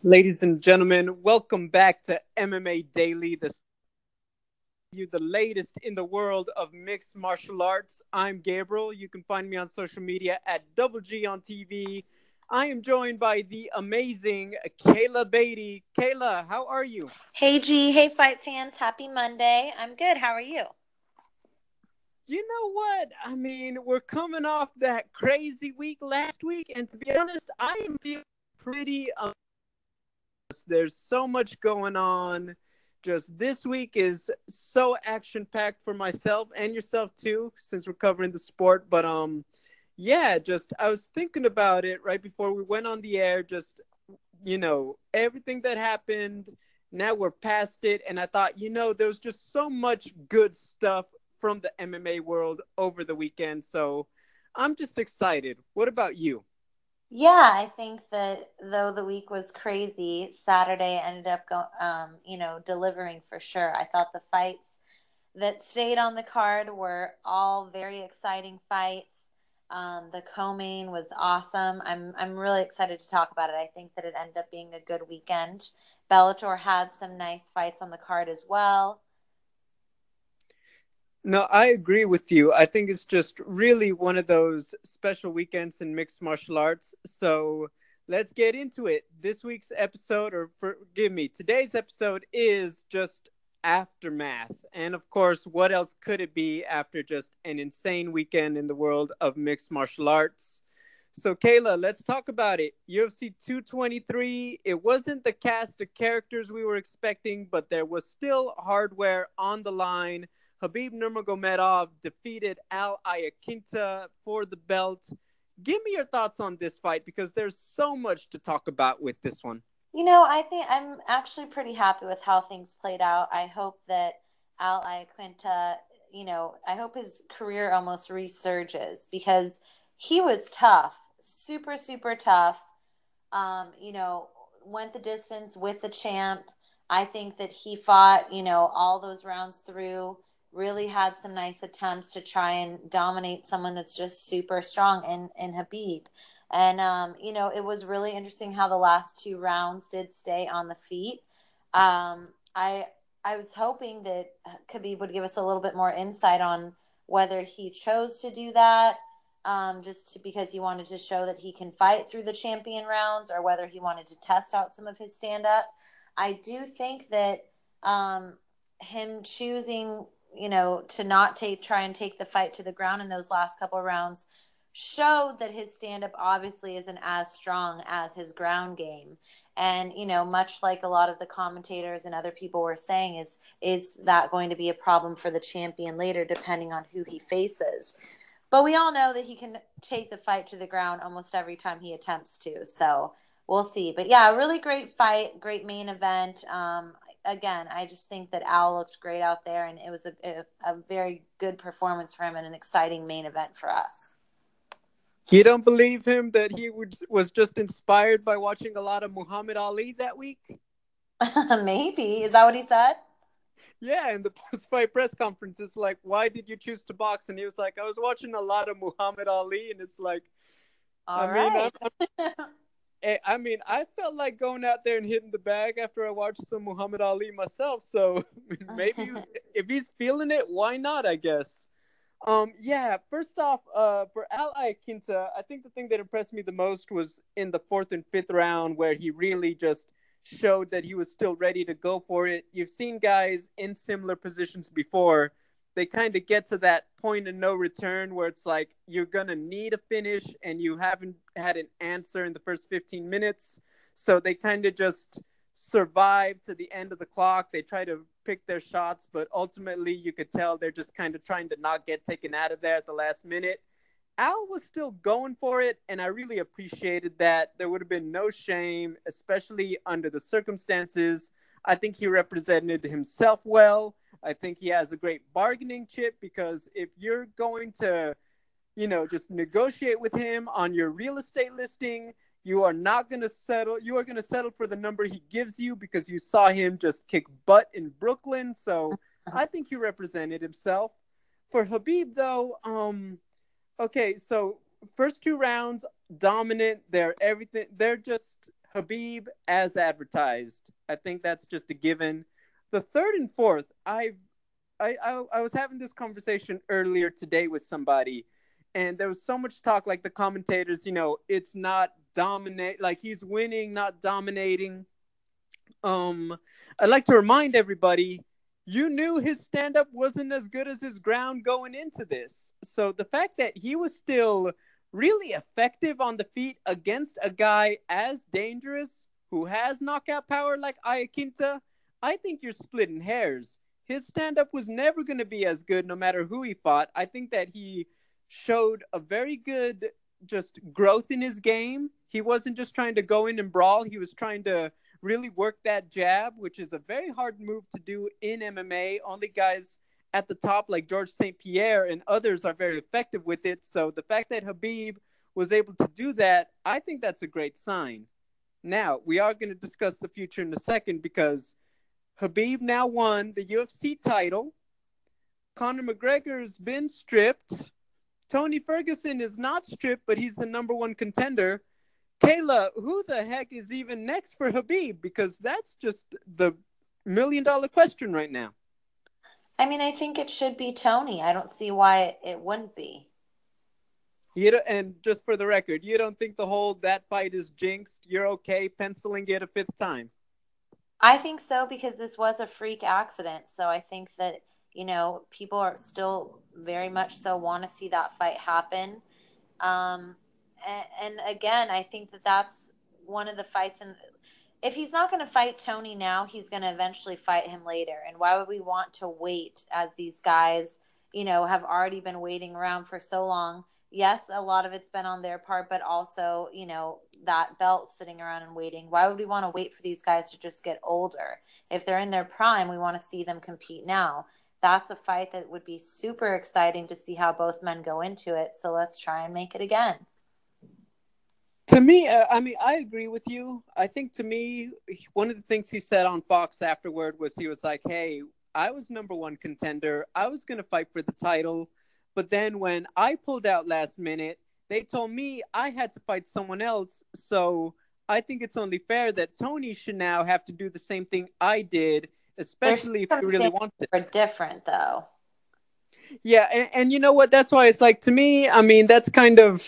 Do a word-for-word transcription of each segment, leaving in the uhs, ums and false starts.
Ladies and gentlemen, welcome back to M M A Daily, the you the latest in the world of mixed martial arts. I'm Gabriel. You can find me on social media at Double G on T V. I am joined by the amazing Kayla Beatty. Kayla, how are you? Hey G, hey fight fans, happy Monday. I'm good. How are you? You know what? I mean, we're coming off that crazy week last week, and to be honest, I am feeling pretty. Um, there's so much going on. Just this week is so action packed for myself and yourself too, since we're covering the sport. But um, yeah, just I was thinking about it right before we went on the air. Just you know everything that happened. Now we're past it, and I thought you know there was just so much good stuff from the M M A world over the weekend. So I'm just excited. What about you? Yeah, I think that though the week was crazy, Saturday ended up go, um, you know, delivering for sure. I thought the fights that stayed on the card were all very exciting fights. Um, the co-main was awesome. I'm I'm really excited to talk about it. I think that it ended up being a good weekend. Bellator had some nice fights on the card as well. No, I agree with you. I think it's just really one of those special weekends in mixed martial arts. So let's get into it. This week's episode, or forgive me, today's episode is just aftermath. And of course, what else could it be after just an insane weekend in the world of mixed martial arts? So, Kayla, let's talk about it. U F C two twenty-three, it wasn't the cast of characters we were expecting, but there was still hardware on the line. Habib Nurmagomedov defeated Al Ayaquinta for the belt. Give me your thoughts on this fight because there's so much to talk about with this one. You know, I think I'm actually pretty happy with how things played out. I hope that Al Iaquinta, you know, I hope his career almost resurges because he was tough, super, super tough. Um, you know, went the distance with the champ. I think that he fought, you know, all those rounds through, really had some nice attempts to try and dominate someone that's just super strong in, in Habib. And, um, you know, it was really interesting how the last two rounds did stay on the feet. Um, I, I was hoping that Khabib would give us a little bit more insight on whether he chose to do that um, just to, because he wanted to show that he can fight through the champion rounds or whether he wanted to test out some of his stand up. I do think that um, him choosing, you know, to not take try and take the fight to the ground in those last couple of rounds showed that his stand up obviously isn't as strong as his ground game. And you know, much like a lot of the commentators and other people were saying, is is that going to be a problem for the champion later, depending on who he faces? But we all know that he can take the fight to the ground almost every time he attempts to. So we'll see. But yeah, really great fight, great main event. Um, again, I just think that Al looked great out there, and it was a, a, a very good performance for him and an exciting main event for us. You don't believe him that he was just inspired by watching a lot of Muhammad Ali that week? Maybe. Is that what he said? Yeah, in the post fight press conference, it's like, why did you choose to box? And he was like, I was watching a lot of Muhammad Ali. And it's like, I All mean, I'm, right. Eh, I mean, I felt like going out there and hitting the bag after I watched some Muhammad Ali myself. So maybe if he's feeling it, why not? I guess. Um, yeah. First off, uh, for Al Iaquinta, I think the thing that impressed me the most was in the fourth and fifth round where he really just showed that he was still ready to go for it. You've seen guys in similar positions before. They kind of get to that point of no return where it's like you're gonna need a finish and you haven't had an answer in the first fifteen minutes. So they kind of just survive to the end of the clock. They try to pick their shots, but ultimately you could tell they're just kind of trying to not get taken out of there at the last minute. Al was still going for it, and I really appreciated that. There would have been no shame, especially under the circumstances. I think he represented himself well. I think he has a great bargaining chip because if you're going to, you know, just negotiate with him on your real estate listing, you are not going to settle. You are going to settle for the number he gives you because you saw him just kick butt in Brooklyn. So I think he represented himself. For Habib, though, um, okay, so first two rounds dominant. They're everything. They're just Habib as advertised. I think that's just a given. The third and fourth, I've I, I I was having this conversation earlier today with somebody, and there was so much talk. Like the commentators, you know, it's not dominate. Like he's winning, not dominating. Um, I'd like to remind everybody, you knew his stand up wasn't as good as his ground going into this. So the fact that he was still really effective on the feet against a guy as dangerous who has knockout power like Iaquinta, I think you're splitting hairs. His stand up was never going to be as good no matter who he fought. I think that he showed a very good just growth in his game. He wasn't just trying to go in and brawl, he was trying to really work that jab, which is a very hard move to do in M M A. Only guys at the top like George Saint Pierre and others are very effective with it. So the fact that Habib was able to do that, I think that's a great sign. Now, we are going to discuss the future in a second because Habib now won the U F C title. Conor McGregor's been stripped. Tony Ferguson is not stripped, but he's the number one contender. Kayla, who the heck is even next for Habib? Because that's just the million dollar question right now. I mean, I think it should be Tony. I don't see why it, it wouldn't be. You don't, and just for the record, you don't think the whole that fight is jinxed? You're okay penciling it a fifth time? I think so because this was a freak accident. So I think that, you know, people are still very much so want to see that fight happen. Um, and, and again, I think that that's one of the fights. And if he's not going to fight Tony now, he's going to eventually fight him later. And why would we want to wait as these guys, you know, have already been waiting around for so long? Yes, a lot of it's been on their part, but also, you know, that belt sitting around and waiting. Why would we want to wait for these guys to just get older? If they're in their prime, we want to see them compete now. That's a fight that would be super exciting to see how both men go into it. So let's try and make it again. To me, uh, I mean, I agree with you. I think to me, one of the things he said on Fox afterward was he was like, hey, I was number one contender. I was going to fight for the title. But then when I pulled out last minute, they told me I had to fight someone else. So I think it's only fair that Tony should now have to do the same thing I did, Their especially if he really circumstances wants it. are different, though. Yeah, and, and you know what? That's why it's like to me, I mean, that's kind of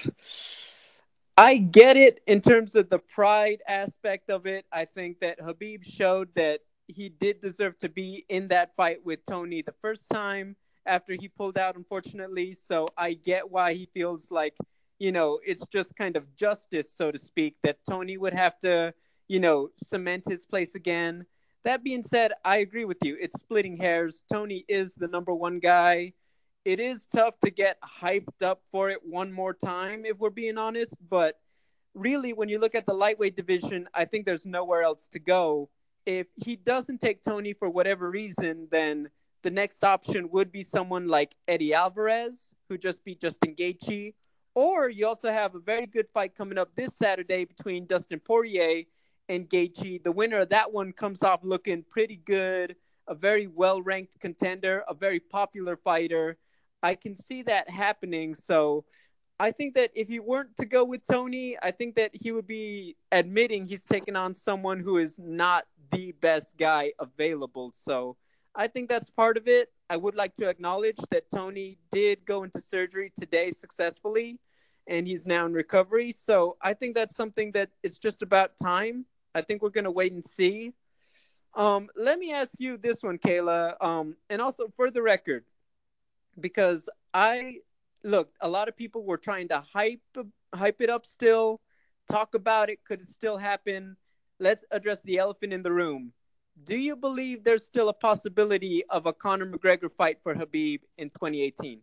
I get it in terms of the pride aspect of it. I think that Habib showed that he did deserve to be in that fight with Tony the first time after he pulled out, unfortunately. So I get why he feels like, you know, it's just kind of justice, so to speak, that Tony would have to, you know, cement his place again. That being said, I agree with you. It's splitting hairs. Tony is the number one guy. It is tough to get hyped up for it one more time, if we're being honest. But really, when you look at the lightweight division, I think there's nowhere else to go. If he doesn't take Tony for whatever reason, then the next option would be someone like Eddie Alvarez, who just beat Justin Gaethje. Or you also have a very good fight coming up this Saturday between Dustin Poirier and Gaethje. The winner of that one comes off looking pretty good, a very well-ranked contender, a very popular fighter. I can see that happening. So I think that if he weren't to go with Tony, I think that he would be admitting he's taking on someone who is not the best guy available. So I think that's part of it. I would like to acknowledge that Tony did go into surgery today successfully, and he's now in recovery. So I think that's something that is just about time. I think we're going to wait and see. Um, let me ask you this one, Kayla, um, and also for the record, because I look, a lot of people were trying to hype hype it up still, talk about it. Could it still happen? Let's address the elephant in the room. Do you believe there's still a possibility of a Conor McGregor fight for Habib in twenty eighteen?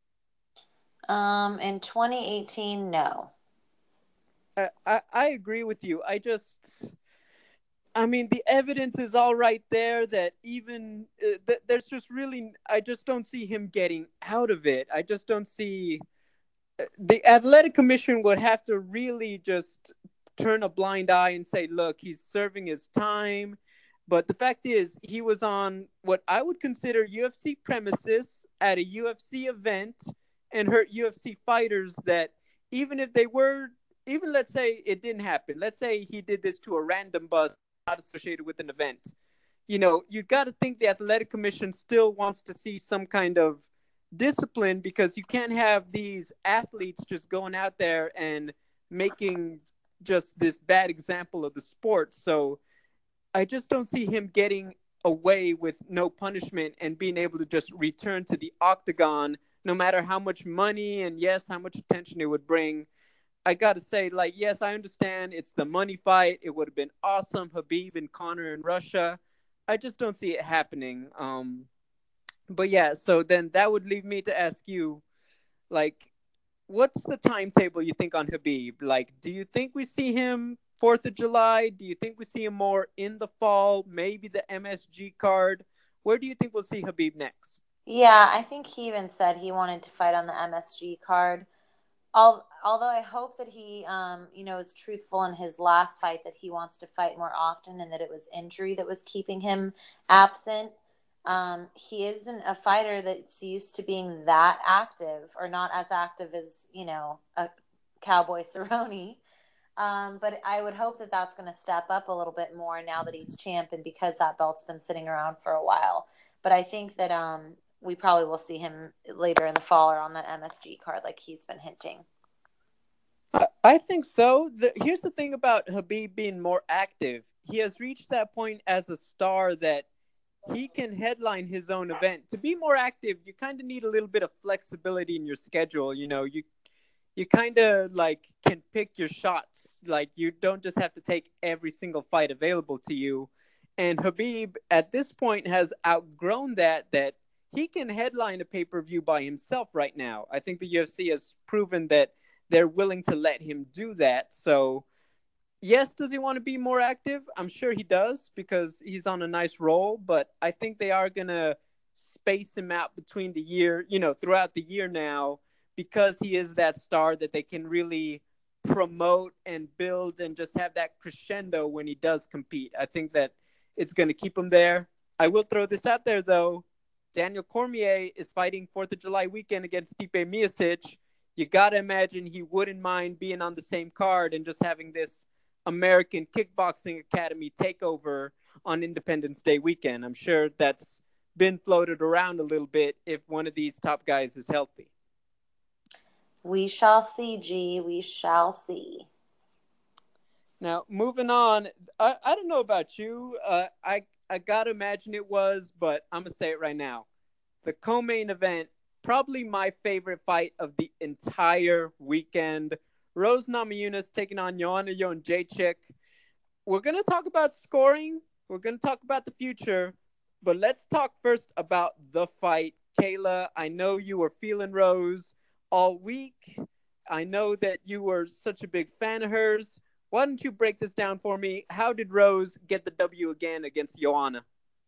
Um, in twenty eighteen, no. I, I, I agree with you. I just, I mean, the evidence is all right there that even uh, th- there's just really, I just don't see him getting out of it. I just don't see the athletic commission would have to really just turn a blind eye and say, look, he's serving his time. But the fact is, he was on what I would consider U F C premises at a U F C event and hurt U F C fighters that even if they were even let's say it didn't happen. Let's say he did this to a random bus not associated with an event. You know, you got to think the athletic commission still wants to see some kind of discipline, because you can't have these athletes just going out there and making just this bad example of the sport. So I just don't see him getting away with no punishment and being able to just return to the octagon, no matter how much money and, yes, how much attention it would bring. I gotta say, like, yes, I understand it's the money fight. It would have been awesome, Habib and Connor in Russia. I just don't see it happening. Um, but yeah, so then that would leave me to ask you, like, what's the timetable you think on Habib? Like, do you think we see him Fourth of July? Do you think we see him more in the fall? Maybe the M S G card. Where do you think we'll see Habib next? Yeah, I think he even said he wanted to fight on the M S G card. Al- although I hope that he, um, you know, is truthful in his last fight that he wants to fight more often and that it was injury that was keeping him absent. Um, he isn't a fighter that's used to being that active, or not as active as, you know, a Cowboy Cerrone. Um, but I would hope that that's going to step up a little bit more now that he's champ, and because that belt's been sitting around for a while. But I think that um, we probably will see him later in the fall or on that M S G card, like he's been hinting. I, I think so. The, here's the thing about Habib being more active. He has reached that point as a star that he can headline his own event. To be more active, you kind of need a little bit of flexibility in your schedule. You know, you you kind of like can pick your shots. Like, you don't just have to take every single fight available to you. And Habib at this point has outgrown that that he can headline a pay-per-view by himself right now. I think the U F C has proven that they're willing to let him do that. So, yes, does he want to be more active? I'm sure he does, because he's on a nice roll, but I think they are going to space him out between the year, you know, throughout the year now, because he is that star that they can really promote and build and just have that crescendo when he does compete. I think that it's going to keep him there. I will throw this out there, though. Daniel Cormier is fighting fourth of July weekend against Stipe Miocic. You got to imagine he wouldn't mind being on the same card and just having this American Kickboxing Academy takeover on Independence Day weekend. I'm sure that's been floated around a little bit if one of these top guys is healthy. We shall see, G. We shall see. Now, moving on, I, I don't know about you. Uh, I, I got to imagine it was, but I'm going to say it right now. The co main event, probably my favorite fight of the entire weekend. Rose Namajunas taking on Joanna Jędrzejczyk. We're going to talk about scoring. We're going to talk about the future. But let's talk first about the fight. Kayla, I know you were feeling Rose all week. I know that you were such a big fan of hers. Why don't you break this down for me? How did Rose get the W again against Joanna?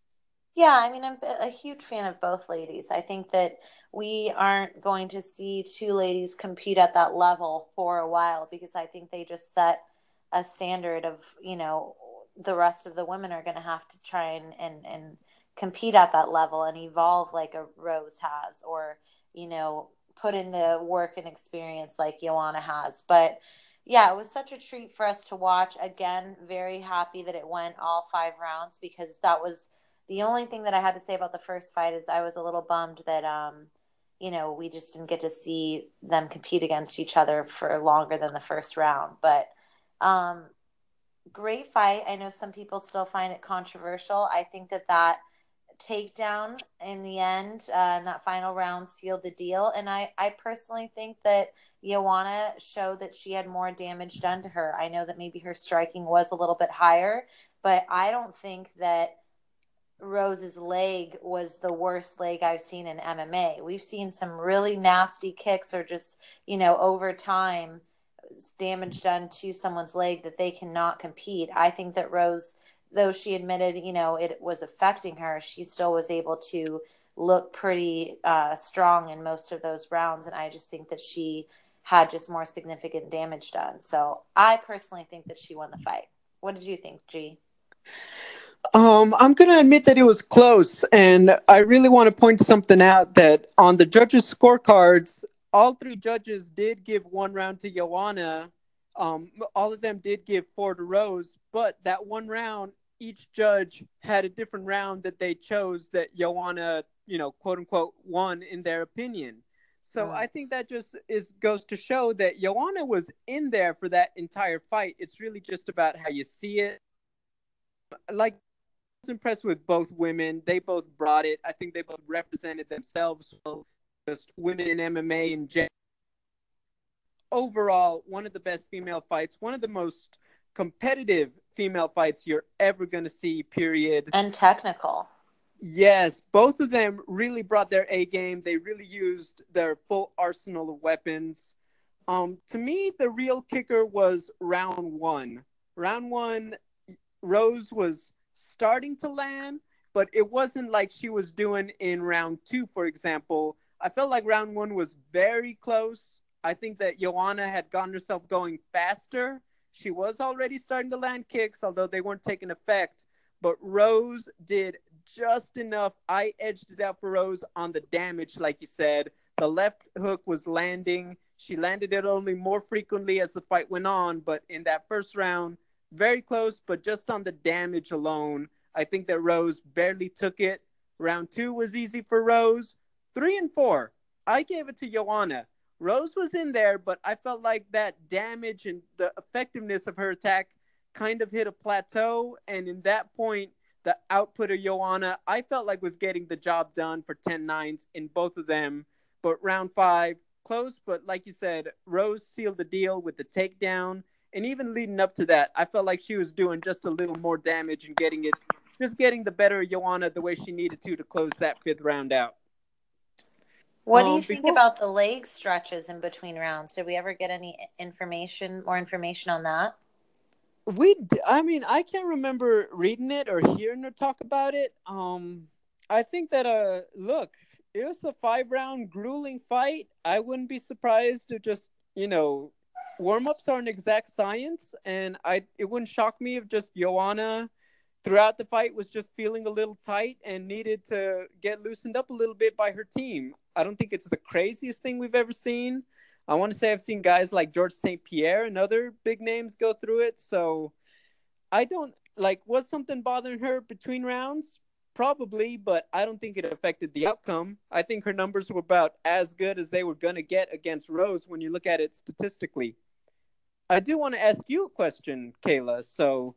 Yeah, I mean, I'm a huge fan of both ladies. I think that we aren't going to see two ladies compete at that level for a while, because I think they just set a standard of, you know, the rest of the women are going to have to try and, and, and compete at that level and evolve like a Rose has, or, you know, put in the work and experience like Joanna has. But yeah, it was such a treat for us to watch. Again, very happy that it went all five rounds, because that was the only thing that I had to say about the first fight is I was a little bummed that um, you know, we just didn't get to see them compete against each other for longer than the first round. But um, great fight. I know some people still find it controversial. I think that that takedown in the end, uh, in that final round, sealed the deal. And I, I personally think that Joanna showed that she had more damage done to her. I know that maybe her striking was a little bit higher, but I don't think that Rose's leg was the worst leg I've seen in M M A. We've seen some really nasty kicks, or just, you know, over time damage done to someone's leg that they cannot compete. I think that Rose, though she admitted, you know, it was affecting her, she still was able to look pretty uh, strong in most of those rounds. And I just think that she had just more significant damage done. So I personally think that she won the fight. What did you think, G? Um, I'm gonna admit that it was close, and I really want to point something out that on the judges' scorecards, all three judges did give one round to Joanna. Um, all of them did give four to Rose, but that one round, each judge had a different round that they chose that Joanna, you know, quote unquote, won in their opinion. So Mm. I think that just is goes to show that Joanna was in there for that entire fight. It's really just about how you see it. Like, I was impressed with both women. They both brought it. I think they both represented themselves well. Just women in M M A in general. Overall, one of the best female fights, one of the most competitive female fights you're ever going to see, period. And technical. Yes, both of them really brought their A game. They really used their full arsenal of weapons. Um, to me, the real kicker was round one. Round one, Rose was starting to land, but it wasn't like she was doing in round two, for example. I felt like round one was very close. I think that Joanna had gotten herself going faster. She was already starting to land kicks, although they weren't taking effect. But Rose did just enough. I edged it out for Rose on the damage, like you said. The left hook was landing. She landed it only more frequently as the fight went on. But in that first round, very close, but just on the damage alone, I think that Rose barely took it. Round two was easy for Rose. Three and four, I gave it to Joanna. Rose was in there, but I felt like that damage and the effectiveness of her attack kind of hit a plateau. And in that point, the output of Joanna, I felt like was getting the job done for ten nines in both of them. But round five, close, but like you said, Rose sealed the deal with the takedown. And even leading up to that, I felt like she was doing just a little more damage and getting it, just getting the better of Joanna the way she needed to to close that fifth round out. What do you Um, think before about the leg stretches in between rounds? Did we ever get any information, more information on that? we, I mean, I can't remember reading it or hearing her talk about it. Um, I think that uh, look, it was a five round grueling fight. I wouldn't be surprised to just you know, warm ups are an exact science, and I it wouldn't shock me if just Joanna throughout the fight was just feeling a little tight and needed to get loosened up a little bit by her team. I don't think it's the craziest thing we've ever seen. I want to say I've seen guys like George Saint Pierre and other big names go through it. So I don't like, was something bothering her between rounds? Probably, but I don't think it affected the outcome. I think her numbers were about as good as they were going to get against Rose when you look at it statistically. I do want to ask you a question, Kayla. So,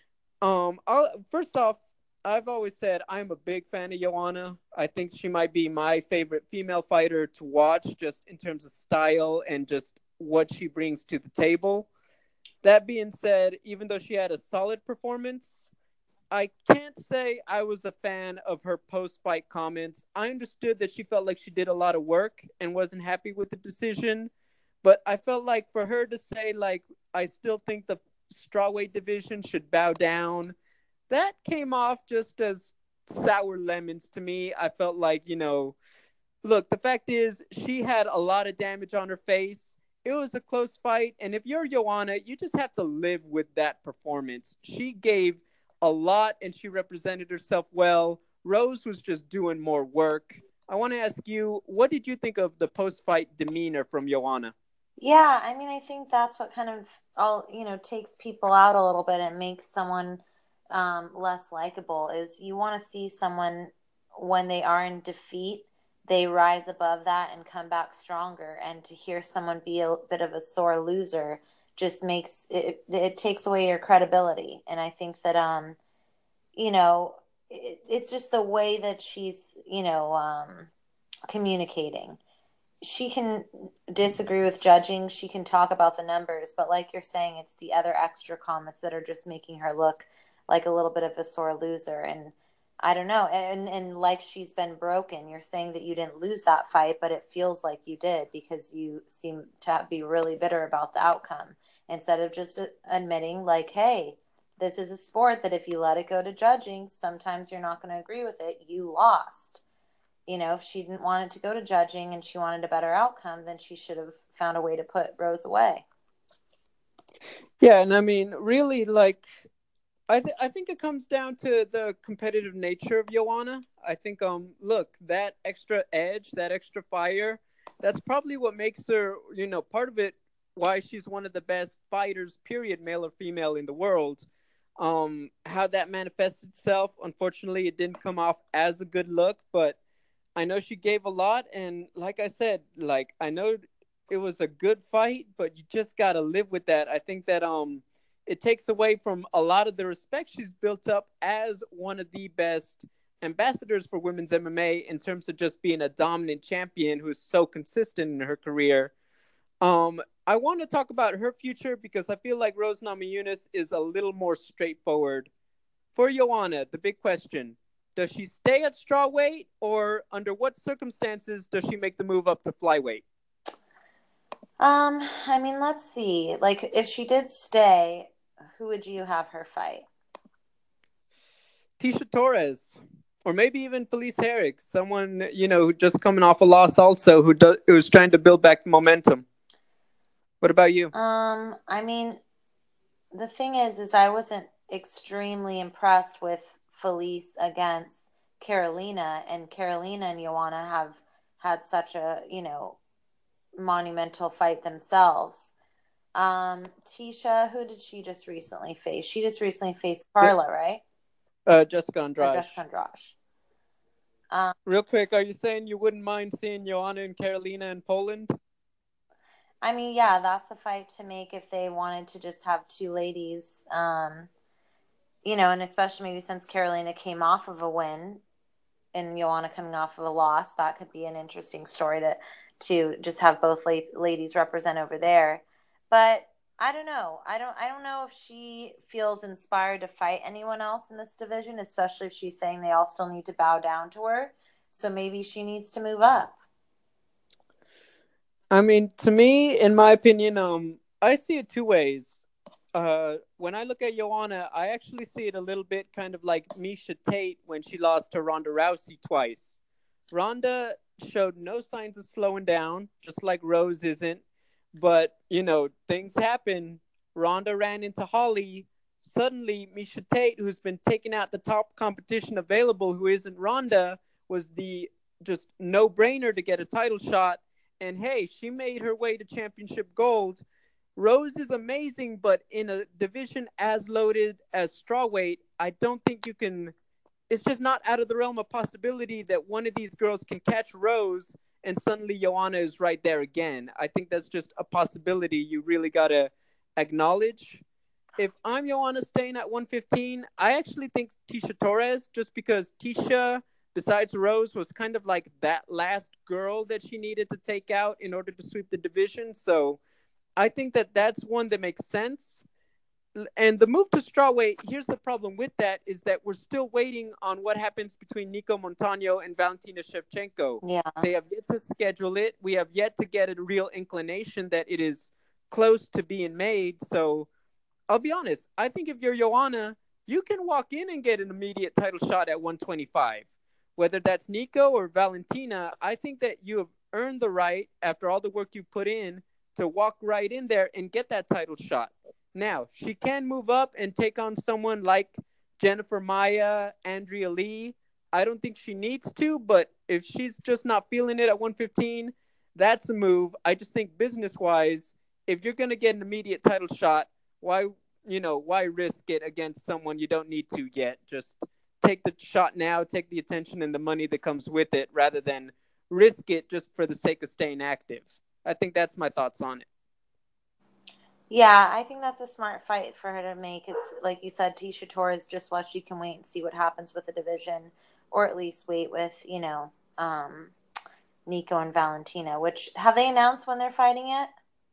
um, I'll, first off, I've always said I'm a big fan of Joanna. I think she might be my favorite female fighter to watch, just in terms of style and just what she brings to the table. That being said, even though she had a solid performance, I can't say I was a fan of her post fight comments. I understood that she felt like she did a lot of work and wasn't happy with the decision, but I felt like for her to say, like, I still think the strawweight division should bow down, that came off just as sour lemons to me. I felt like, you know, look, the fact is, she had a lot of damage on her face. It was a close fight. And if you're Joanna, you just have to live with that performance. She gave a lot and she represented herself well. Rose was just doing more work. I want to ask you, what did you think of the post fight demeanor from Joanna? Yeah, I mean, I think that's what kind of all, you know, takes people out a little bit and makes someone um, less likable is you want to see someone when they are in defeat, they rise above that and come back stronger. And to hear someone be a bit of a sore loser just makes it, it takes away your credibility. And I think that, um, you know, it, it's just the way that she's, you know, um, communicating. She can disagree with judging. She can talk about the numbers, but like you're saying, it's the other extra comments that are just making her look like a little bit of a sore loser. And I don't know. And and like she's been broken. You're saying that you didn't lose that fight, but it feels like you did because you seem to be really bitter about the outcome instead of just admitting like, hey, this is a sport that if you let it go to judging, sometimes you're not going to agree with it. You lost. You know, if she didn't want it to go to judging and she wanted a better outcome, then she should have found a way to put Rose away. Yeah, and I mean, really, like, I th- I think it comes down to the competitive nature of Joanna. I think um look, that extra edge, that extra fire, that's probably what makes her, you know, part of it why she's one of the best fighters, period, male or female, in the world. Um, how that manifests itself, unfortunately, it didn't come off as a good look, but I know she gave a lot, and like I said, like I know it was a good fight, but you just gotta live with that. I think that um, it takes away from a lot of the respect she's built up as one of the best ambassadors for women's M M A in terms of just being a dominant champion who's so consistent in her career. Um, I want to talk about her future because I feel like Rose Namajunas is a little more straightforward. For Joanna, the big question: does she stay at strawweight, or under what circumstances does she make the move up to flyweight? Um, I mean, let's see. Like, if she did stay, who would you have her fight? Tisha Torres, or maybe even Felice Herrig, someone you know who just coming off a loss, also who does who's trying to build back momentum. What about you? Um, I mean, the thing is, is I wasn't extremely impressed with Felice against Carolina, and Carolina and Joanna have had such a, you know, monumental fight themselves. Um, Tisha, who did she just recently face? She just recently faced Carla, right? Uh, Jessica Or Andrade. Jessica Andrade. Um, Real quick, are you saying you wouldn't mind seeing Joanna and Carolina in Poland? I mean, yeah, that's a fight to make if they wanted to just have two ladies. Um, you know, and especially maybe since Carolina came off of a win and Joanna coming off of a loss, that could be an interesting story to to just have both la- ladies represent over there. But I don't know. I don't. I don't know if she feels inspired to fight anyone else in this division, especially if she's saying they all still need to bow down to her. So maybe she needs to move up. I mean, to me, in my opinion, um, I see it two ways. Uh, when I look at Joanna, I actually see it a little bit kind of like Misha Tate when she lost to Ronda Rousey twice. Ronda showed no signs of slowing down, just like Rose isn't. But, you know, things happen. Ronda ran into Holly. Suddenly, Misha Tate, who's been taking out the top competition available, who isn't Ronda, was the just no brainer to get a title shot. And hey, she made her way to championship gold. Rose is amazing, but in a division as loaded as strawweight, I don't think you can. It's just not out of the realm of possibility that one of these girls can catch Rose and suddenly Joanna is right there again. I think that's just a possibility you really got to acknowledge. If I'm Joanna staying at one fifteen, I actually think Tisha Torres, just because Tisha, besides Rose, was kind of like that last girl that she needed to take out in order to sweep the division. So I think that that's one that makes sense. And the move to strawweight, here's the problem with that is that we're still waiting on what happens between Nico Montano and Valentina Shevchenko. Yeah. They have yet to schedule it. We have yet to get a real inclination that it is close to being made. So I'll be honest. I think if you're Joanna, you can walk in and get an immediate title shot at one twenty-five. Whether that's Nico or Valentina, I think that you have earned the right, after all the work you put in, to walk right in there and get that title shot. Now, she can move up and take on someone like Jennifer Maya, Andrea Lee. I don't think she needs to, but if she's just not feeling it at one fifteen, that's a move. I just think business wise, if you're going to get an immediate title shot, why you know why risk it against someone you don't need to yet? Just take the shot now, take the attention and the money that comes with it, rather than risk it just for the sake of staying active. I think that's my thoughts on it. Yeah, I think that's a smart fight for her to make. Is like you said, Tisha Torres, just while she can wait and see what happens with the division, or at least wait with you know um, Nico and Valentina. Which have they announced when they're fighting yet?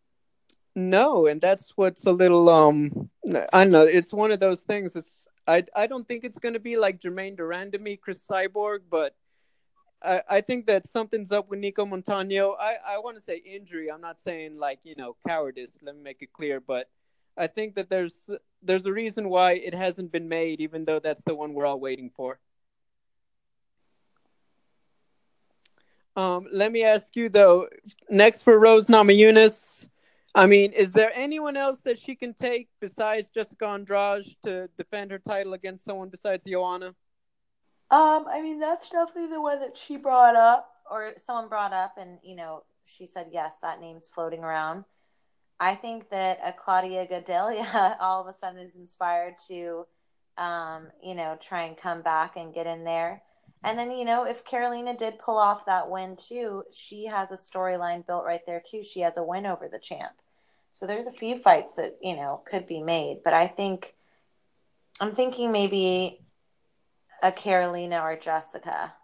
No, and that's what's a little um I don't know, it's one of those things. It's I I don't think it's gonna be like Jermaine Durandamy, Chris Cyborg, but I, I think that something's up with Nico Montano. I, I want to say injury. I'm not saying like, you know, cowardice. Let me make it clear. But I think that there's there's a reason why it hasn't been made, even though that's the one we're all waiting for. Um, let me ask you though. Next for Rose Namajunas, I mean, is there anyone else that she can take besides Jessica Andrade to defend her title against someone besides Joanna? Um, I mean, that's definitely the one that she brought up, or someone brought up, and you know, she said yes, that name's floating around. I think that a Claudia Gadelia all of a sudden is inspired to, um, you know, try and come back and get in there. And then, you know, if Carolina did pull off that win too, she has a storyline built right there too. She has a win over the champ. So there's a few fights that, you know, could be made. But I think, I'm thinking maybe a Carolina or Jessica.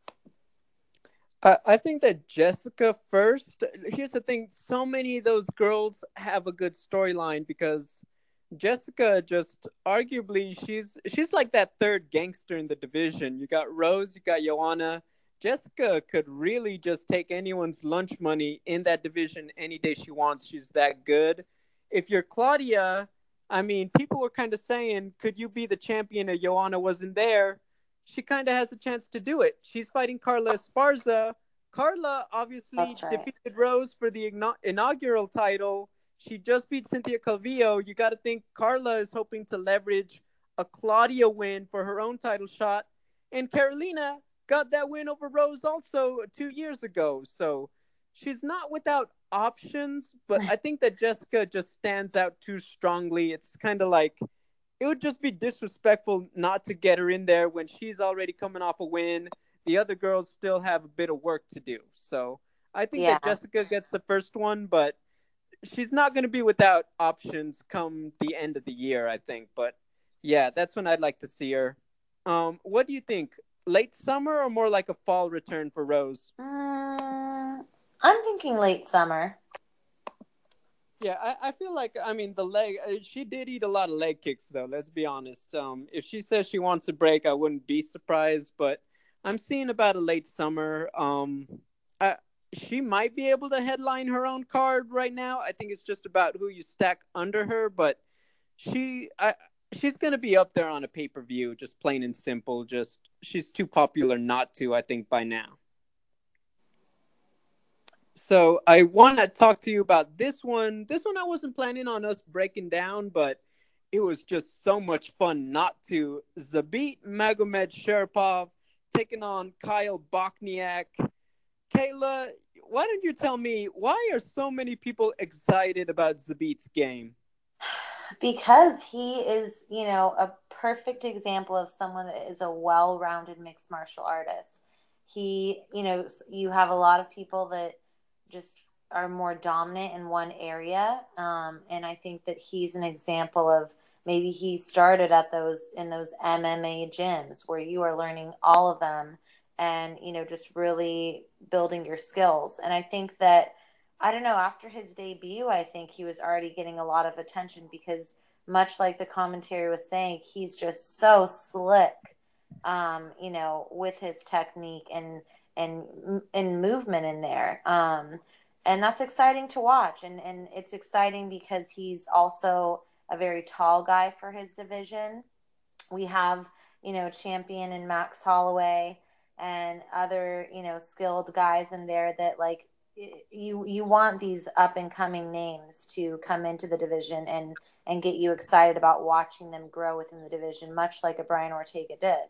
I, I think that Jessica first. Here's the thing: so many of those girls have a good storyline because Jessica just arguably she's she's like that third gangster in the division. You got Rose, you got Joanna. Jessica could really just take anyone's lunch money in that division any day she wants. She's that good. If you're Claudia, I mean, people were kind of saying, could you be the champion if Joanna wasn't there? She kind of has a chance to do it. She's fighting Carla Esparza. Carla obviously That's right. defeated Rose for the inaugural title. She just beat Cynthia Calvillo. You got to think Carla is hoping to leverage a Claudia win for her own title shot. And Carolina got that win over Rose also two years ago. So she's not without options, but I think that Jessica just stands out too strongly. It's kind of like it would just be disrespectful not to get her in there when she's already coming off a win. The other girls still have a bit of work to do. So I think that Yeah. Jessica gets the first one, but she's not going to be without options come the end of the year, I think. But yeah, that's when I'd like to see her. Um, what do you think? Late summer or more like a fall return for Rose? Mm, I'm thinking late summer. Yeah, I, I feel like I mean the leg. uh, She did eat a lot of leg kicks, though. Let's be honest. Um, if she says she wants a break, I wouldn't be surprised. But I'm seeing about a late summer. Um, I, she might be able to headline her own card right now. I think it's just about who you stack under her. But she, I, she's gonna be up there on a pay per view, just plain and simple. Just she's too popular not to. I think by now. So I want to talk to you about this one. This one I wasn't planning on us breaking down, but it was just so much fun not to. Zabit Magomed Sharipov taking on Kyle Bokniak. Kayla, why don't you tell me why are so many people excited about Zabit's game? Because he is, you know, a perfect example of someone that is a well rounded mixed martial artist. He, you know, you have a lot of people that just are more dominant in one area. Um, and I think that he's an example of maybe he started at those in those M M A gyms where you are learning all of them and, you know, just really building your skills. And I think that I don't know, after his debut, I think he was already getting a lot of attention because, much like the commentary was saying, he's just so slick, um, you know, with his technique and and and movement in there. Um, and that's exciting to watch. And, and it's exciting because he's also a very tall guy for his division. We have, you know, champion and Max Holloway and other, you know, skilled guys in there that like you you want these up and coming names to come into the division and and get you excited about watching them grow within the division, much like a Brian Ortega did.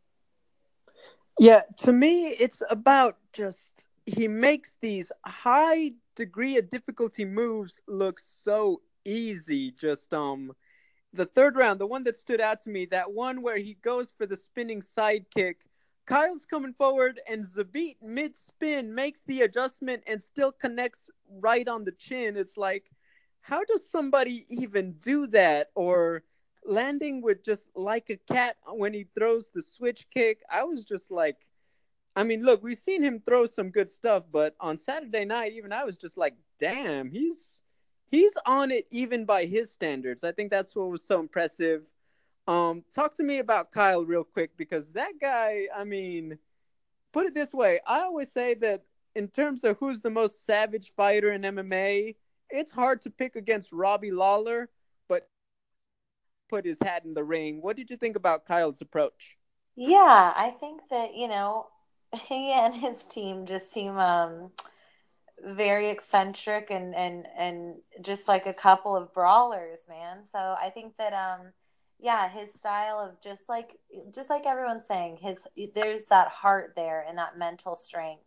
Yeah, to me, it's about just he makes these high degree of difficulty moves look so easy. Just um, the third round, the one that stood out to me, that one where he goes for the spinning side kick. Kyle's coming forward, and Zabit mid spin makes the adjustment and still connects right on the chin. It's like, how does somebody even do that? Or landing with just like a cat when he throws the switch kick. I was just like, I mean, look, we've seen him throw some good stuff, but on Saturday night, even I was just like, damn, he's he's on it even by his standards. I think that's what was so impressive. Um, talk to me about Kyle real quick because that guy, I mean, put it this way, I always say that in terms of who's the most savage fighter in M M A, it's hard to pick against Robbie Lawler, but put his hat in the ring. What did you think about Kyle's approach? Yeah, I think that, you know, he and his team just seem um very eccentric and and and just like a couple of brawlers, man. So I think that um yeah, his style of just like just like everyone's saying, his there's that heart there and that mental strength.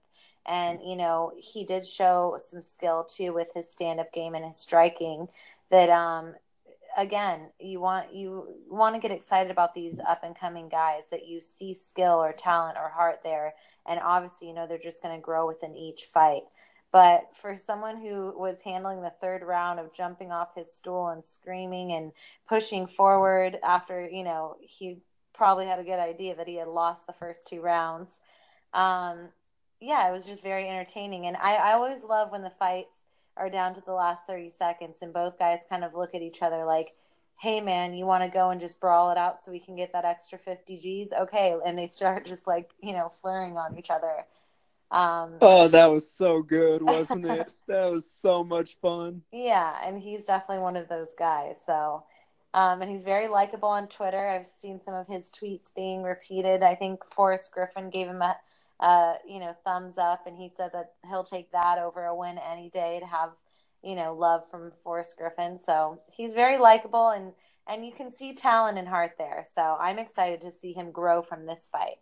And, you know, he did show some skill too with his stand up game and his striking that, um, again, you want you want to get excited about these up and coming guys that you see skill or talent or heart there, and obviously you know they're just going to grow within each fight. But for someone who was handling the third round of jumping off his stool and screaming and pushing forward after, you know, he probably had a good idea that he had lost the first two rounds. Um, yeah, it was just very entertaining. And I, I always love when the fights are down to the last thirty seconds and both guys kind of look at each other like, hey, man, you want to go and just brawl it out so we can get that extra fifty G's? Okay. And they start just like, you know, flaring on each other. Um, Oh, that was so good, wasn't it? That was so much fun. yeah. And he's definitely one of those guys. So, um, and he's very likable on Twitter. I've seen some of his tweets being repeated. I think Forrest Griffin gave him a, uh, you know, thumbs up, and he said that he'll take that over a win any day to have, you know, love from Forrest Griffin. So he's very likable, and and you can see talent and heart there. So I'm excited to see him grow from this fight.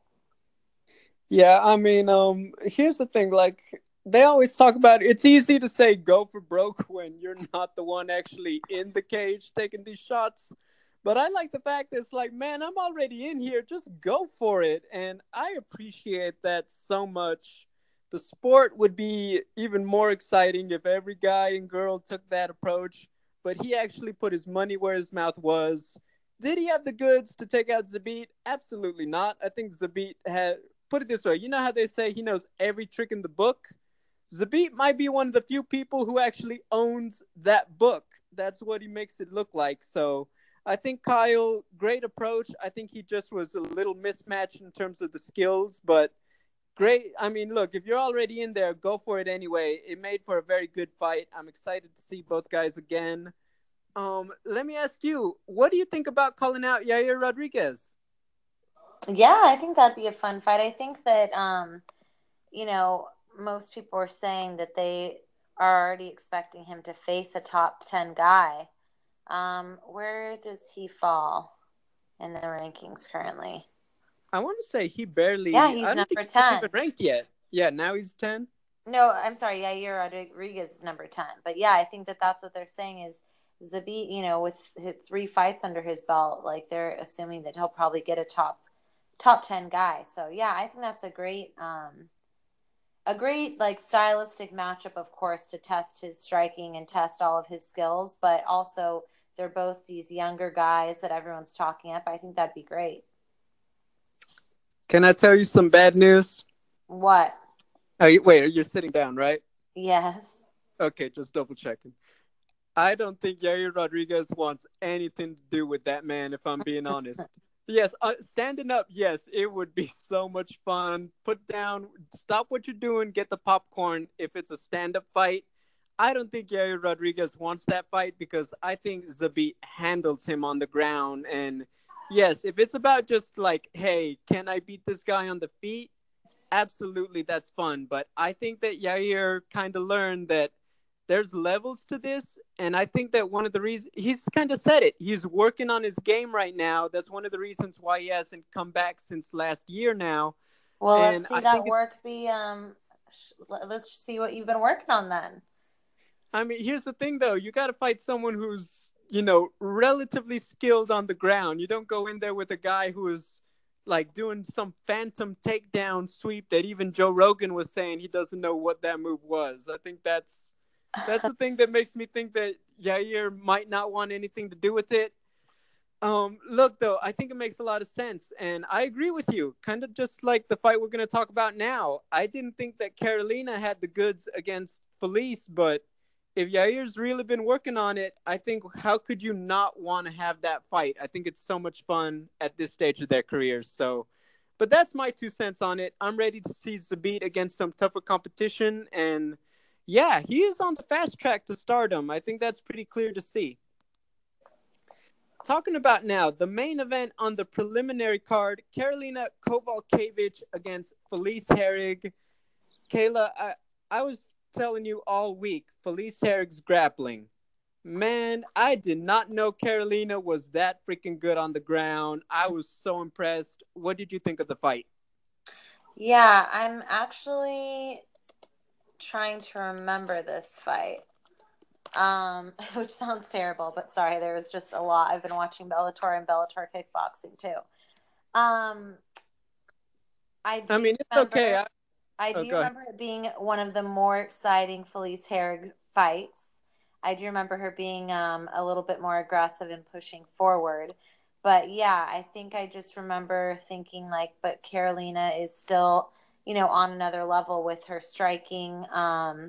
Yeah, I mean, um, here's the thing. Like, they always talk about it's easy to say go for broke when you're not the one actually in the cage taking these shots. But I like the fact that it's like, man, I'm already in here. Just go for it. And I appreciate that so much. The sport would be even more exciting if every guy and girl took that approach. But he actually put his money where his mouth was. Did he have the goods to take out Zabit? Absolutely not. I think Zabit had, put it this way, you know how they say he knows every trick in the book? Zabit might be one of the few people who actually owns that book. That's what he makes it look like. So I think Kyle, great approach. I think he just was a little mismatched in terms of the skills, but great. I mean, look, if you're already in there, go for it anyway. It made for a very good fight. I'm excited to see both guys again. Um, let me ask you, what do you think about calling out Yair Rodriguez? Yeah, I think that'd be a fun fight. I think that, um, you know, most people are saying that they are already expecting him to face a top ten guy. Um, where does he fall in the rankings currently? I want to say he Yeah, barely, he's I don't think number he was even ten. ranked yet. Yeah, now he's ten. No, I'm sorry. Yeah, Yair Rodriguez is number ten. But yeah, I think that that's what they're saying is Zabit, you know, with his three fights under his belt, like they're assuming that he'll probably get a top top ten guy. So yeah, I think that's a great um a great like stylistic matchup, of course, to test his striking and test all of his skills, but also they're both these younger guys that everyone's talking up. I think that'd be great. Can I tell you some bad news? What? Oh, you, wait, you're sitting down, right? Yes. Okay, just double checking. I don't think Yair Rodriguez wants anything to do with that man, if I'm being honest. Yes, uh, standing up, yes, it would be so much fun. Put down, stop what you're doing, get the popcorn if it's a stand up fight. I don't think Yair Rodriguez wants that fight because I think Zabit handles him on the ground. And yes, if it's about just like, hey, can I beat this guy on the feet? Absolutely, that's fun. But I think that Yair kind of learned that there's levels to this, and I think that one of the reasons he's kind of said it, he's working on his game right now. That's one of the reasons why he hasn't come back since last year now, Well, let's and see I that think it's. work be um let's see what you've been working on then. I mean, here's the thing though, you got to fight someone who's you know relatively skilled on the ground. You don't go in there with a guy who is like doing some phantom takedown sweep that even Joe Rogan was saying he doesn't know what that move was. I think that's that's the thing that makes me think that Yair might not want anything to do with it. Um, look, though, I think it makes a lot of sense, and I agree with you. Kind of just like the fight we're going to talk about now. I didn't think that Carolina had the goods against Felice, but if Yair's really been working on it, I think how could you not want to have that fight? I think it's so much fun at this stage of their careers. So, but that's my two cents on it. I'm ready to see Zabit against some tougher competition, and yeah, he is on the fast track to stardom. I think that's pretty clear to see. Talking about now, the main event on the preliminary card, Karolina Kowalkiewicz against Felice Herrig. Kayla, I, I was telling you all week, Felice Herrig's grappling. Man, I did not know Carolina was that freaking good on the ground. I was so impressed. What did you think of the fight? Yeah, I'm actually trying to remember this fight. Um, which sounds terrible, but sorry, there was just a lot. I've been watching Bellator and Bellator kickboxing too. Um, I I do mean, it's okay. remember I, I oh, do go ahead. remember it being one of the more exciting Felice Herrig fights. I do remember her being um, a little bit more aggressive and pushing forward. But yeah, I think I just remember thinking like, but Carolina is still, you know, on another level with her striking. Um,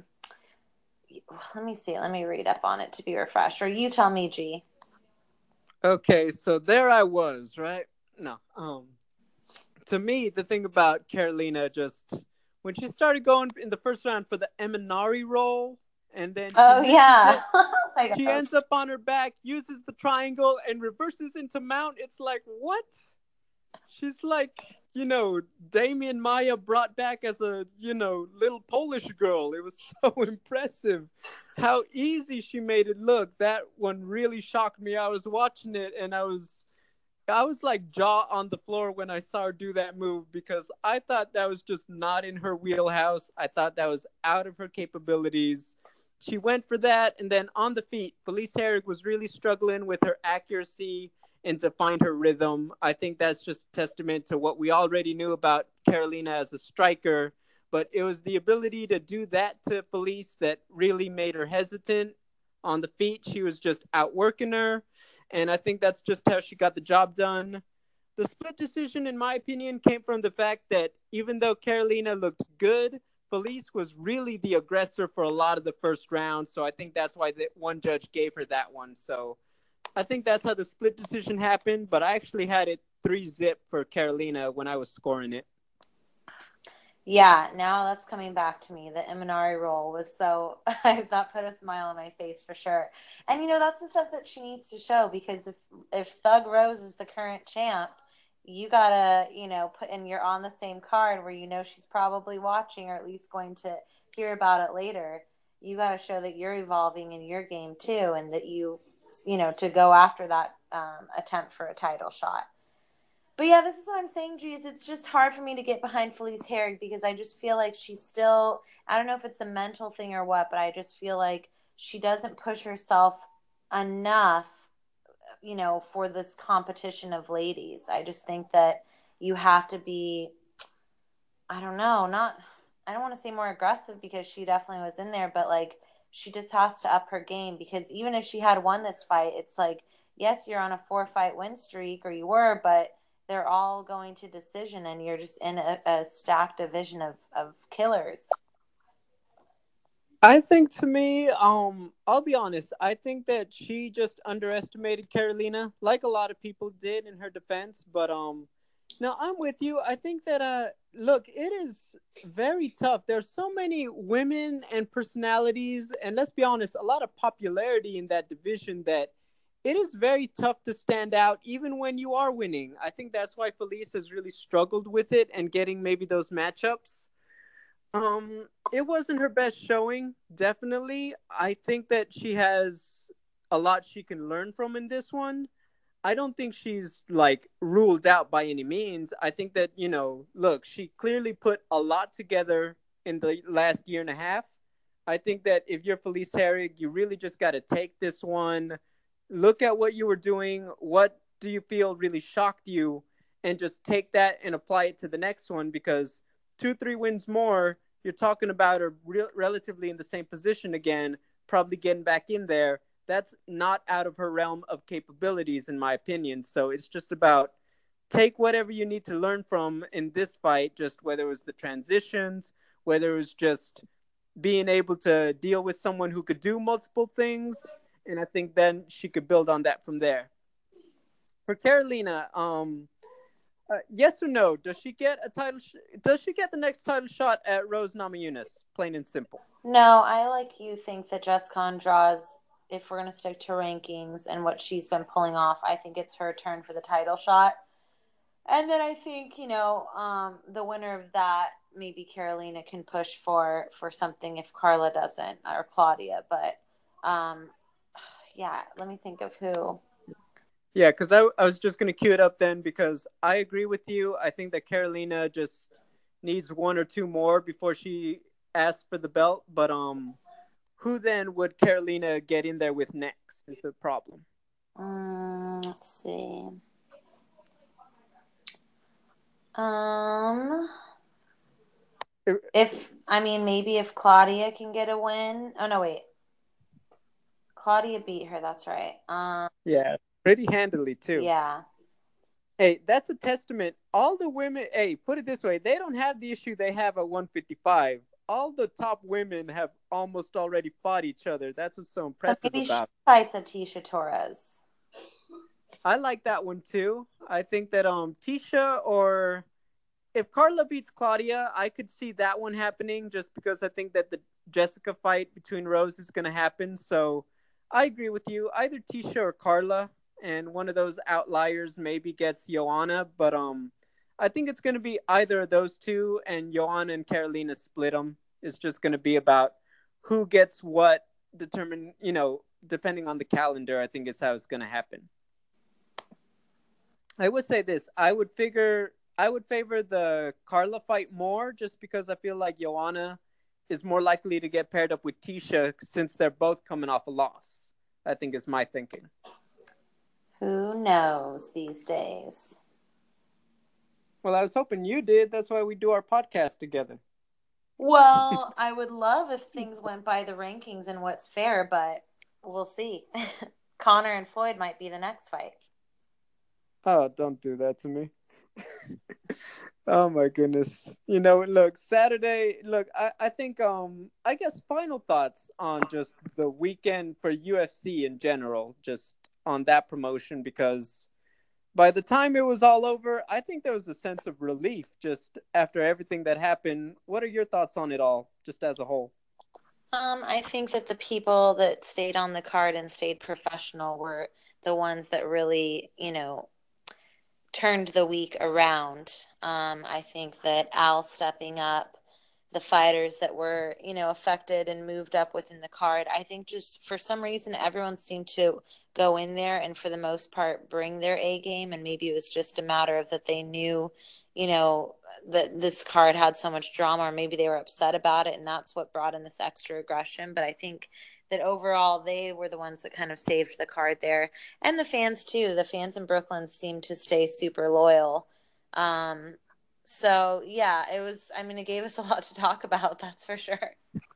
let me see. Let me read up on it to be refreshed. Or you tell me, G. Okay, so there I was, right? No. Um, to me, the thing about Carolina just when she started going in the first round for the Eminari role, and then she Oh misses yeah. it. Oh my She gosh. ends up on her back, uses the triangle, and reverses into mount. It's like, what? She's like, you know, Damien Maya brought back as a, you know, little Polish girl. It was so impressive how easy she made it look. That one really shocked me. I was watching it and I was I was like jaw on the floor when I saw her do that move because I thought that was just not in her wheelhouse. I thought that was out of her capabilities. She went for that, and then on the feet, Felice Herrig was really struggling with her accuracy and to find her rhythm. I think that's just testament to what we already knew about Carolina as a striker, but it was the ability to do that to Felice that really made her hesitant. On the feet, she was just outworking her, and I think that's just how she got the job done. The split decision, in my opinion, came from the fact that even though Carolina looked good, Felice was really the aggressor for a lot of the first round. So I think that's why the one judge gave her that one. So I think that's how the split decision happened. But I actually had it three zip for Carolina when I was scoring it. Yeah, now that's coming back to me. The Imanari role was so that put a smile on my face for sure. And you know, that's the stuff that she needs to show because if if Thug Rose is the current champ, you gotta, you know, put and you're on the same card where you know she's probably watching or at least going to hear about it later. You gotta show that you're evolving in your game too, and that you, you know, to go after that um, attempt for a title shot. But yeah, this is what I'm saying, Geez. It's just hard for me to get behind Felice Herrig because I just feel like she's still, I don't know if it's a mental thing or what, but I just feel like she doesn't push herself enough, you know, for this competition of ladies. I just think that you have to be, I don't know, not, I don't want to say more aggressive because she definitely was in there, but like she just has to up her game because even if she had won this fight, it's like, yes, you're on a four fight win streak or you were, but they're all going to decision and you're just in a, a stacked division of, of killers. I think to me, um, I'll be honest. I think that she just underestimated Carolina, like a lot of people did in her defense. But um, no, I'm with you. I think that uh, look, it is very tough. There's so many women and personalities, and let's be honest, a lot of popularity in that division that it is very tough to stand out, even when you are winning. I think that's why Felice has really struggled with it and getting maybe those matchups. Um, it wasn't her best showing, definitely. I think that she has a lot she can learn from in this one. I don't think she's like ruled out by any means. I think that, you know, look, she clearly put a lot together in the last year and a half. I think that if you're Felice Herrig, you really just got to take this one, look at what you were doing, what do you feel really shocked you, and just take that and apply it to the next one because two, three wins more, you're talking about her re- relatively in the same position again, probably getting back in there. That's not out of her realm of capabilities, in my opinion. So it's just about take whatever you need to learn from in this fight, just whether it was the transitions, whether it was just being able to deal with someone who could do multiple things. And I think then she could build on that from there. For Carolina, um, uh, yes or no? Does she get a title? Sh- does she get the next title shot at Rose Namajunas? Plain and simple. No, I like you think that Jess Con draws, if we're going to stick to rankings and what she's been pulling off, I think it's her turn for the title shot. And then I think, you know, um, the winner of that, maybe Carolina can push for for something if Carla doesn't or Claudia. But um, yeah, let me think of who. Yeah, because I, I was just going to cue it up then because I agree with you. I think that Carolina just needs one or two more before she ask for the belt, but um, who then would Carolina get in there with next? Is the problem? Um, let's see. Um, Uh, if I mean maybe if Claudia can get a win. Oh no, wait. Claudia beat her. That's right. Um, Yeah, pretty handily too. yeah. Hey, that's a testament. All the women, hey, put it this way, they don't have the issue they have at one fifty-five. All the top women have almost already fought each other. That's what's so So impressive maybe she about it. fights Atisha Torres. I like that one too. I think that um Tisha, or if Carla beats Claudia, I could see that one happening just because I think that the Jessica fight between Rose is going to happen. So I agree with you. Either Tisha or Carla, and one of those outliers maybe gets Joanna, but um, I think it's going to be either of those two, and Joanna and Carolina split them. It's just going to be about who gets what, determine, you know, depending on the calendar. I think it's how it's going to happen. I would say this. I would figure I would favor the Carla fight more just because I feel like Joanna is more likely to get paired up with Tisha since they're both coming off a loss. I think is my thinking. Who knows these days? Well, I was hoping you did. That's why we do our podcast together. Well, I would love if things went by the rankings and what's fair, but we'll see. Connor and Floyd might be the next fight. Oh, don't do that to me. Oh my goodness. You know, look, Saturday, look, I, I think um I guess final thoughts on just the weekend for U F C in general, just on that promotion, because by the time it was all over, I think there was a sense of relief just after everything that happened. What are your thoughts on it all, just as a whole? Um, I think that the people that stayed on the card and stayed professional were the ones that really, you know, turned the week around. Um, I think that Al stepping up, the fighters that were, you know, affected and moved up within the card. I think just for some reason, everyone seemed to go in there and for the most part bring their A game. And maybe it was just a matter of that they knew, you know, that this card had so much drama, or maybe they were upset about it. And that's what brought in this extra aggression. But I think that overall, they were the ones that kind of saved the card there, and the fans too. The fans in Brooklyn seemed to stay super loyal. Um, so yeah, it was. I mean, it gave us a lot to talk about. That's for sure.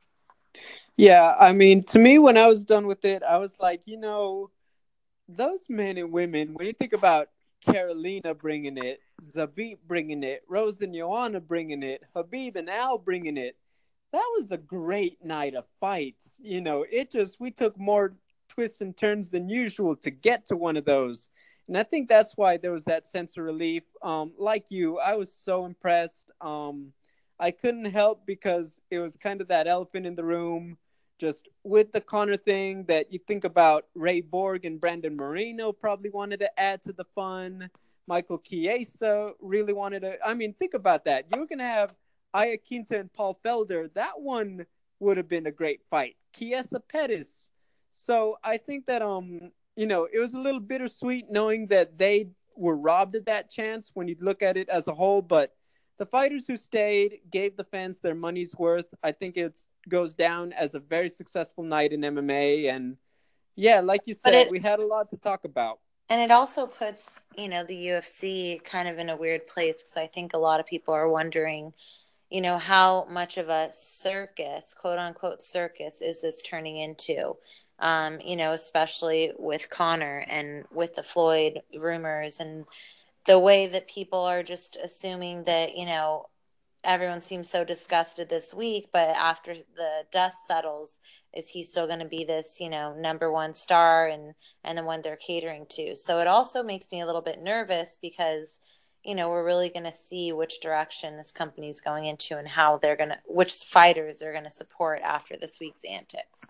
Yeah, I mean, to me, when I was done with it, I was like, you know, those men and women, when you think about Carolina bringing it, Zabit bringing it, Rose and Joanna bringing it, Habib and Al bringing it, that was a great night of fights. You know, it just, we took more twists and turns than usual to get to one of those. And I think that's why there was that sense of relief. Um, like you, I was so impressed. Um, I couldn't help because it was kind of that elephant in the room just with the Connor thing that you think about. Ray Borg and Brandon Moreno probably wanted to add to the fun. Michael Chiesa really wanted to. I mean, think about that. You were going to have Aya Quinta and Paul Felder. That one would have been a great fight. Chiesa Pettis. So I think that, um, you know, it was a little bittersweet knowing that they were robbed of that chance when you look at it as a whole. But the fighters who stayed gave the fans their money's worth. I think it goes down as a very successful night in M M A. And yeah, like you But said, it we had a lot to talk about. and it also puts, you know, the U F C kind of in a weird place because I think a lot of people are wondering, you know, how much of a circus, quote unquote circus, is this turning into? Um, you know, especially with Connor and with the Floyd rumors and the way that people are just assuming that, you know, everyone seems so disgusted this week, but after the dust settles, is he still going to be this, you know, number one star and and the one they're catering to? So it also makes me a little bit nervous because, you know, we're really going to see which direction this company is going into and how they're going to, which fighters they're going to support after this week's antics.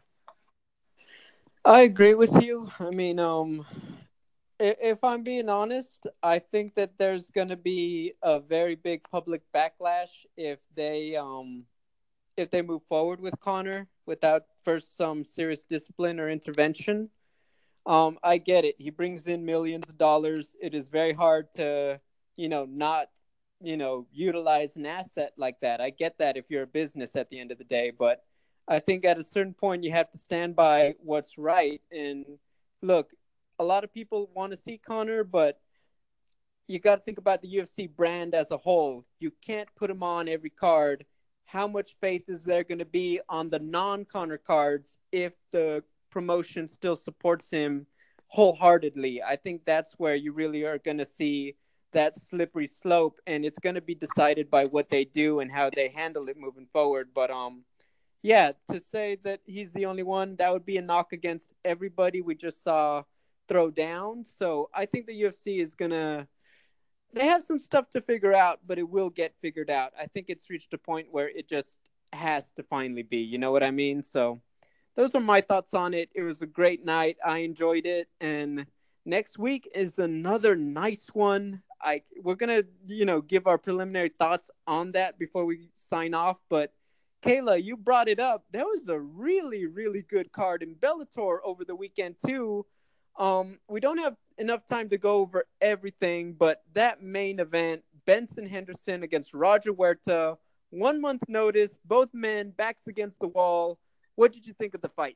I agree with you. I mean, um, if I'm being honest, I think that there's going to be a very big public backlash if they um if they move forward with Connor without first some serious discipline or intervention. Um, I get it. He brings in millions of dollars. It is very hard to, you know, not you know, utilize an asset like that. I get that if you're a business at the end of the day, but I think at a certain point you have to stand by what's right. And look, a lot of people want to see Connor, but you got to think about the U F C brand as a whole. You can't put him on every card. How much faith is there going to be on the non-Connor cards if the promotion still supports him wholeheartedly? I think that's where you really are going to see that slippery slope, and it's going to be decided by what they do and how they handle it moving forward. But um, yeah, to say that he's the only one, that would be a knock against everybody we just saw throw down. So I think the U F C is going to they have some stuff to figure out, but it will get figured out. I think it's reached a point where it just has to finally be. You know what I mean? So those are my thoughts on it. It was a great night. I enjoyed it, and next week is another nice one. I we're gonna you know give our preliminary thoughts on that before we sign off. But Kayla, you brought it up. There was a really really good card in Bellator over the weekend too. Um, we don't have enough time to go over everything, but that main event, Benson Henderson against Roger Huerta, one month notice, both men backs against the wall. What did you think of the fight?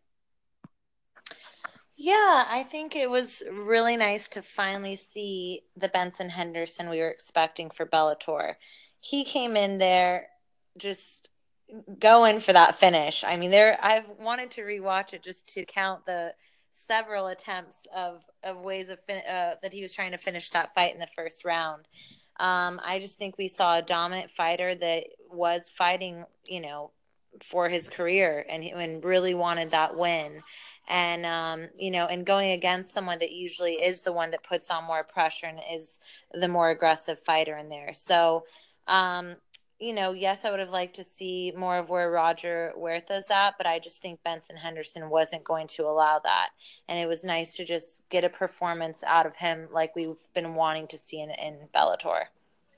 Yeah, I think it was really nice to finally see the Benson Henderson we were expecting for Bellator. He came in there just going for that finish. I mean, there I've wanted to rewatch it just to count the several attempts of of ways of fin- uh, that he was trying to finish that fight in the first round. Um, I just think we saw a dominant fighter that was fighting, you know, for his career and and really wanted that win. And um, you know, and going against someone that usually is the one that puts on more pressure and is the more aggressive fighter in there. So um, you know, yes, I would have liked to see more of where Roger Huerta's at, but I just think Benson Henderson wasn't going to allow that. And it was nice to just get a performance out of him like we've been wanting to see in, in Bellator.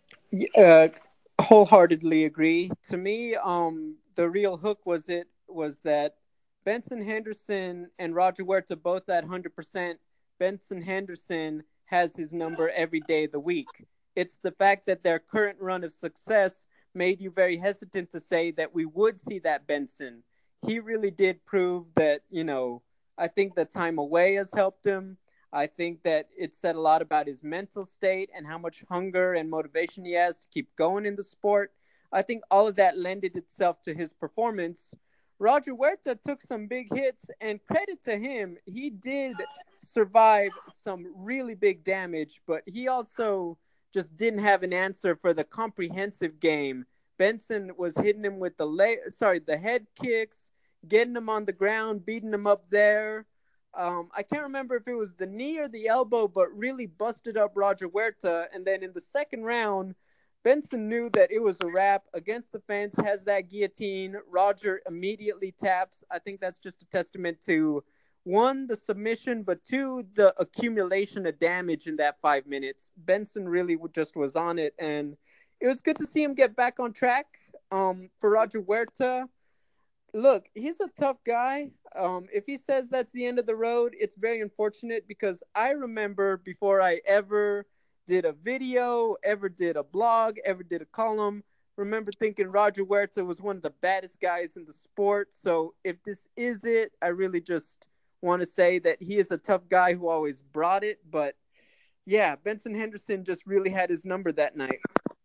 Uh, Wholeheartedly agree. To me, um, the real hook was it was that Benson Henderson and Roger Huerta both at one hundred percent. Benson Henderson has his number every day of the week. It's the fact that their current run of success made you very hesitant to say that we would see that Benson. He really did prove that, you know, I think the time away has helped him. I think that it said a lot about his mental state and how much hunger and motivation he has to keep going in the sport. I think all of that lended itself to his performance. Roger Huerta took some big hits, and credit to him, he did survive some really big damage, but he also just didn't have an answer for the comprehensive game. Benson was hitting him with the leg, sorry, the head kicks, getting him on the ground, beating him up there. Um, I can't remember if it was the knee or the elbow, but really busted up Roger Huerta. And then in the second round, Benson knew that it was a wrap. Against the fence, has that guillotine. Roger immediately taps. I think that's just a testament to one, the submission, but two, the accumulation of damage in that five minutes. Benson really just was on it, and it was good to see him get back on track. Um, for Roger Huerta, look, he's a tough guy. Um, if he says that's the end of the road, it's very unfortunate because I remember before I ever did a video, ever did a blog, ever did a column, remember thinking Roger Huerta was one of the baddest guys in the sport. So if this is it, I really just want to say that he is a tough guy who always brought it. But yeah, Benson Henderson just really had his number that night.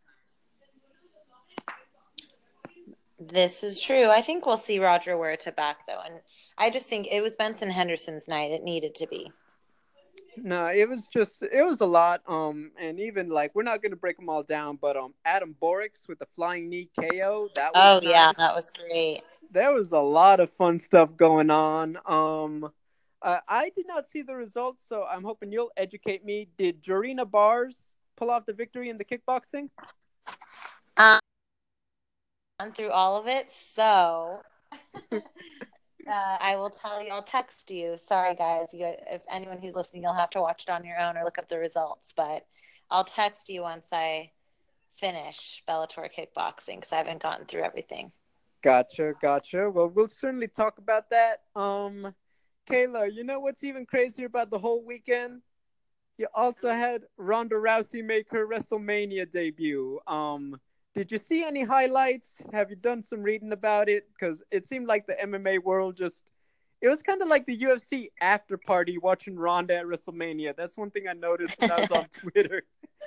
This is true. I think we'll see Roger Huerta back though, and I just think it was Benson Henderson's night. It needed to be. No, it was just it was a lot. Um, and even like we're not gonna break them all down, but um, Adam Borix with the flying knee K O, that was Oh yeah, nice. that was great. There was a lot of fun stuff going on. Um, uh, I did not see the results, so I'm hoping you'll educate me. Did Jorina Bars pull off the victory in the kickboxing? Um, through all of it, so Uh, I will tell you. I'll text you. Sorry, guys. You, if anyone who's listening, you'll have to watch it on your own or look up the results. But I'll text you once I finish Bellator kickboxing because I haven't gotten through everything. Gotcha, gotcha. Well, we'll certainly talk about that. Um, Kayla, you know what's even crazier about the whole weekend? You also had Ronda Rousey make her WrestleMania debut. Um, did you see any highlights? Have you done some reading about it? Because it seemed like the M M A world just. It was kind of like the U F C after party watching Ronda at WrestleMania. That's one thing I noticed when I was on Twitter.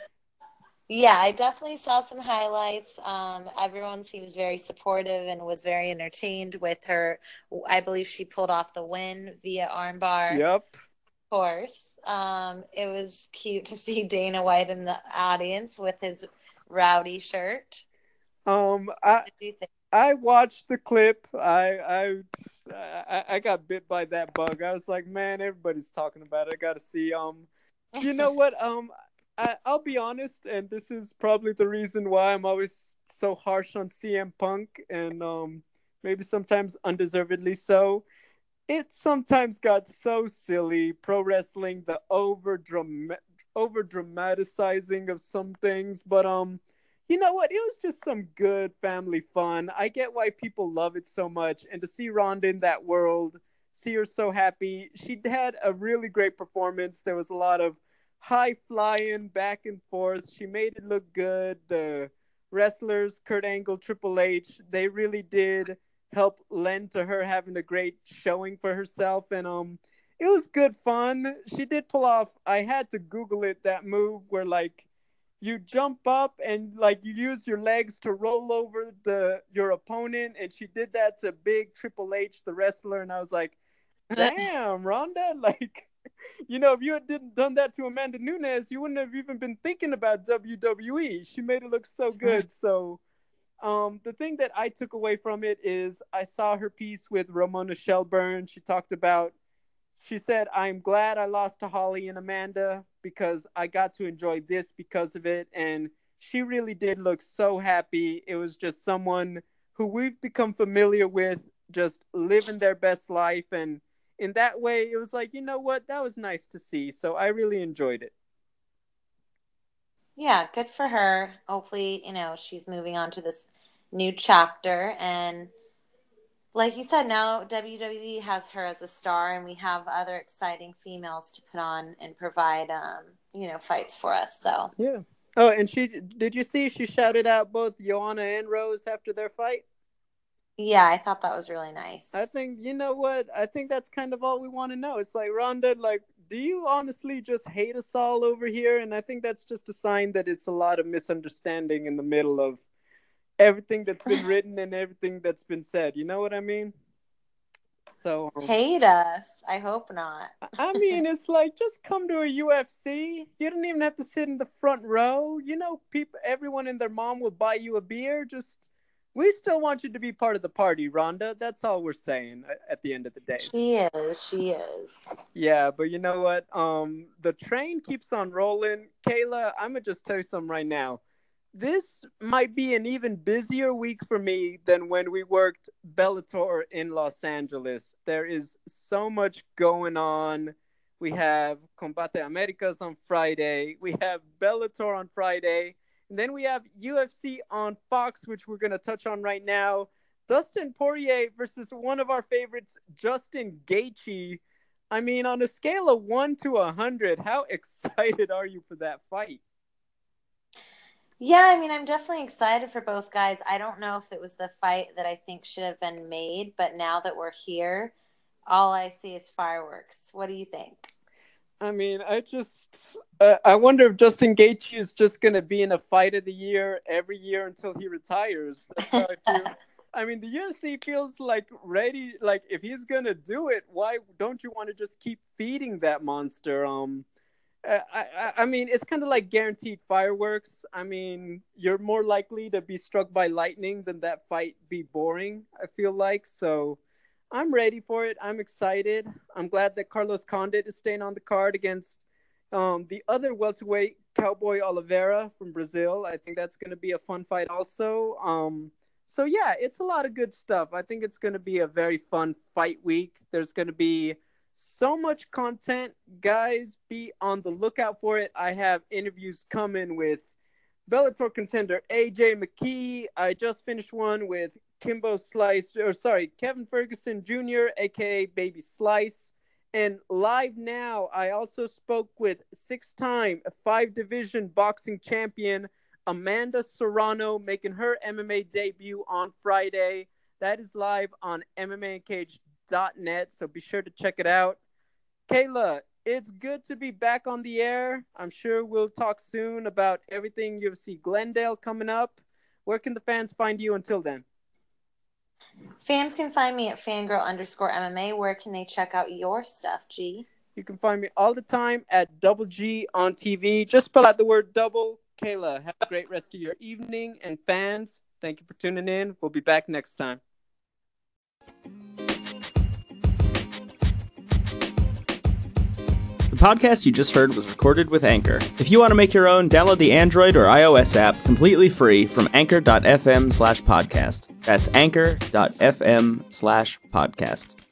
Yeah, I definitely saw some highlights. Um, everyone seems very supportive and was very entertained with her. I believe she pulled off the win via armbar. Yep. Course. Um, it was cute to see Dana White in the audience with his rowdy shirt. Um, I What did you think? I watched the clip. I I I, I got bit by that bug. I was like, man, everybody's talking about it. I got to see. Um, you know what? Um, I I'll be honest, and this is probably the reason why I'm always so harsh on C M Punk, and um, maybe sometimes undeservedly so. It sometimes got so silly. Pro wrestling, the over drama, over dramatizing of some things, but um, you know what? It was just some good family fun. I get why people love it so much, and to see Ronda in that world, see her so happy. She had a really great performance. There was a lot of high flying back and forth. She made it look good. The wrestlers, Kurt Angle, Triple H, they really did help lend to her having a great showing for herself, and um it was good fun. She did pull off, I had to Google it, that move where like you jump up and like you use your legs to roll over the your opponent, and she did that to big Triple H, the wrestler, and I was like, damn, Ronda, like, you know, if you had didn't done that to Amanda Nunes, you wouldn't have even been thinking about W W E. She made it look so good. So um, the thing that I took away from it is I saw her piece with Ramona Shelburne. She talked about, she said, I'm glad I lost to Holly and Amanda because I got to enjoy this because of it. And she really did look so happy. It was just someone who we've become familiar with, just living their best life. And in that way, it was like, you know what? That was nice to see. So I really enjoyed it. Yeah, good for her. Hopefully, you know, she's moving on to this new chapter. And like you said, now W W E has her as a star, and we have other exciting females to put on and provide, um, you know, fights for us. So, Yeah. Oh, and she, did you see she shouted out both Joanna and Rose after their fight? yeah, I thought that was really I nice. think, you know what? I think that's kind of all we want to know. It's like, Rhonda, like, do you honestly just hate us all over here? And I think that's just a sign that it's a lot of misunderstanding in the middle of everything that's been written and everything that's been said. You know what I mean? So, um, Hate us. I hope not. I mean, it's like, just come to a U F C. You don't even have to sit in the front row. You know, people, everyone and their mom will buy you a beer. Just, we still want you to be part of the party, Rhonda. That's all we're saying at the end of the day. She is. She is. Yeah, but you know what? Um, the train keeps on rolling. Kayla, I'm gonna just tell you something right now. This might be an even busier week for me than when we worked Bellator in Los Angeles. There is so much going on. We have Combate Americas on Friday. We have Bellator on Friday. And then we have U F C on Fox, which we're going to touch on right now. Dustin Poirier versus one of our favorites, Justin Gaethje. I mean, on a scale of one to a hundred, how excited are you for that fight? Yeah, I mean, I'm definitely excited for both guys. I don't know if it was the fight that I think should have been made, but now that we're here, all I see is fireworks. What do you think? I mean, I just, uh, I wonder if Justin Gaethje is just gonna be in a fight of the year every year until he retires. That's how I feel. I mean, the U F C feels like ready. Like, if he's gonna do it, why don't you want to just keep feeding that monster? Um, Uh, I, I I mean, it's kind of like guaranteed fireworks. I mean, you're more likely to be struck by lightning than that fight be boring, I feel like. So I'm ready for it. I'm excited. I'm glad that Carlos Condit is staying on the card against um, the other welterweight, Cowboy Oliveira from Brazil. I think that's going to be a fun fight also. Um, so, yeah, it's a lot of good stuff. I think it's going to be a very fun fight week. There's going to be so much content. Guys, be on the lookout for it. I have interviews coming with Bellator contender A J McKee. I just finished one with Kimbo Slice, or sorry, Kevin Ferguson Junior, aka Baby Slice, And live now, I also spoke with six-time five-division boxing champion Amanda Serrano, making her M M A debut on Friday. That is live on M M A Cage dot net, so be sure to check it out. Kayla, it's good to be back on the air. I'm sure we'll talk soon about everything U F C Glendale coming up. Where can the fans find you until then? Fans can find me at fangirl underscore M M A. Where can they check out your stuff, G? You can find me all the time at Double G on T V. Just spell out the word double. Kayla, have a great rest of your evening. And fans, thank you for tuning in. We'll be back next time. The podcast you just heard was recorded with Anchor. If you want to make your own, download the Android or iOS app completely free from anchor.fm slash podcast. That's anchor.fm slash podcast.